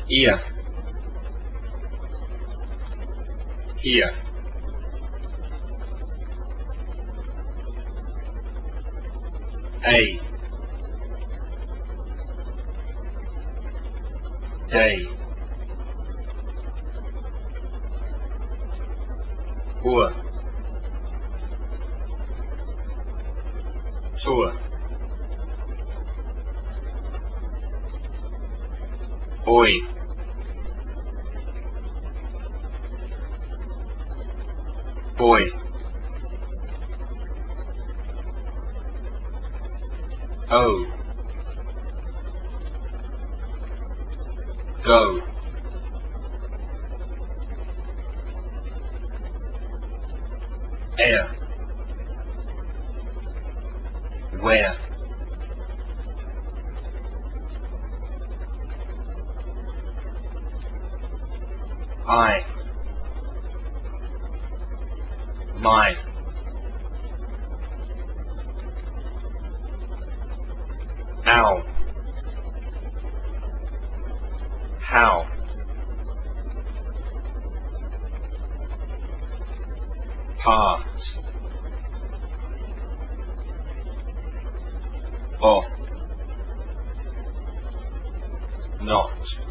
ear, here, a, day, hoor, tour, boy, boy, oh, go, air, where, I, my, ow, how, part, off, not.